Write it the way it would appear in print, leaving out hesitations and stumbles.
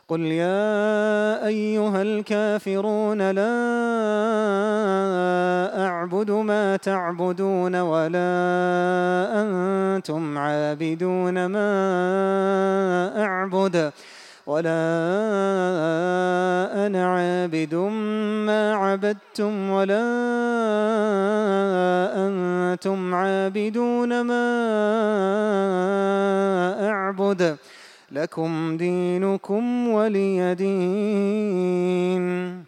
قل يا أيها الكافرون لا أعبد ما تعبدون ولا أنتم عابدون ما أعبد ولا أنا عابد ما عبدتم ولا أنتم عابدون ما أعبد لكم دينكم ولي دين.